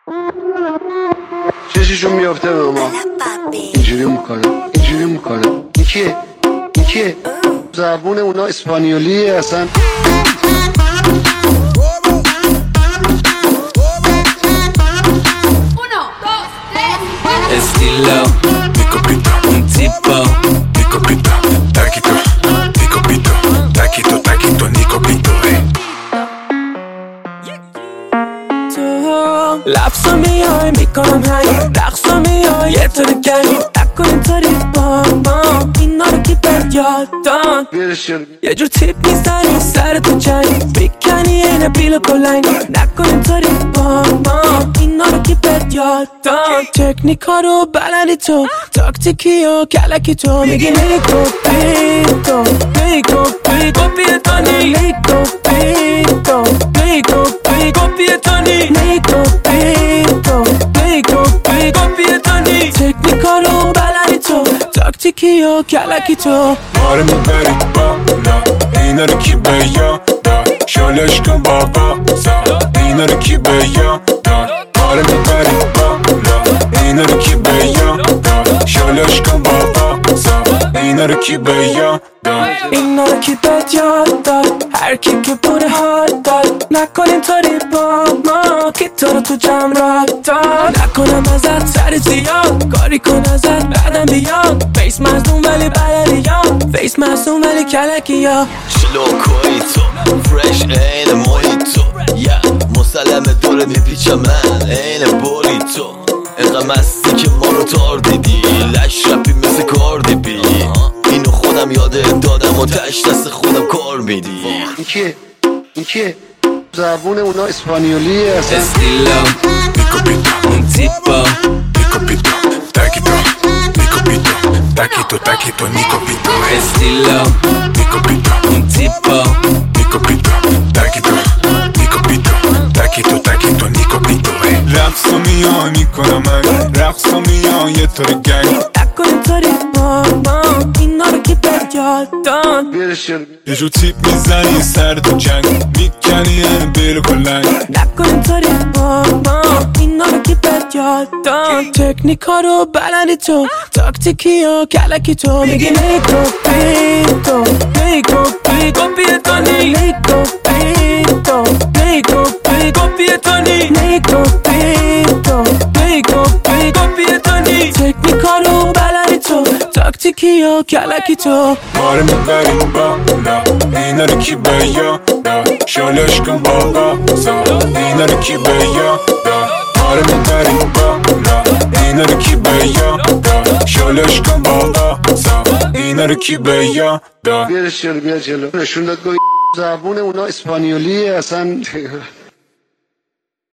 چششون میافته به ما، اینجوری میکنه این کیه؟ زبون اونا اسپانیولیه اصلا. Estilo, mi copito, un tipo, mi copito, taquito, mi copito, taquito, taquito, mi copito, لفظا میای میکنم هنگ رقصا میای یه طور گنگ نکن اینطوری با اینا رو کی بهت یاد داد یه جور تیپ میزنی سر تو جنگ میکنی اینه بیل کلنگ نکن اینطوری با اینا رو کی بهت یاد داد تکنیکا رو بلدی تو تاکتیکی و کلکی تو میگی نیکو پیتو پیتانی نیکو پیتانی تکنیکا رو بلدی تو تاکتیکی و کلکی تو ماره میبری بالا اینا رو کی به یادا شالش کن بابا اینا رو کی به یادا ماره میبری بالا اینا رو کی به یادا شالش کن بابا اینا رو کی به یادا اینا رو کی بهت یاد داد هر کی که بوده حال داد نکن اینطوری با ما که تو رو تو جمع را داد نکنم ازت سر زیاد کاری کن ازت بعدم بیاد فیس مصدوم ولی بلدی یاد فیس مصدوم ولی کلکی یا شلوکوی تو فرش این مویتو یا مسلمه دوره میپیچم من این بوری تو اینقدر مستی که ما رو تار دیدی لش رپی مثل کاردی بی اینو خودم یاده دادم و تش دست خودم کار میدی این کیه؟ زبون اونا اسپانیولیه اصلا. Estilo, mi copito, un tipo, mi copito, taquito, mi copito, taquito, taquito, mi copito, estilo, mi copito, un tipo, mi copito, taquito, mi copito, taquito, taquito, mi copito, رقصو میای میکنم من رقصو میای یه طور گنگ نکن اینطوری با اینا رو کی بهت یاد داد یه جو تیپ میزنی سر تو جنگ میکنی یه بیل کلنگ نکن اینطوری با اینا رو کی بهت یاد داد تکنیکا رو بلدی تو تاکتیکی و کلکی تو میگی نیکو پیتانی تکنیکا رو بلدی تو تاکتیکی و کلکی تو ماره میبری بالا اینا رو کی به یادا شالش کن بابا اینا رو کی به یادا ماره میبری بالا اینا رو کی به یادا شالش کن بابا اینا رو کی به یادا بیا جلو نشون داد زبون اونا اسپانیولیه اصلا.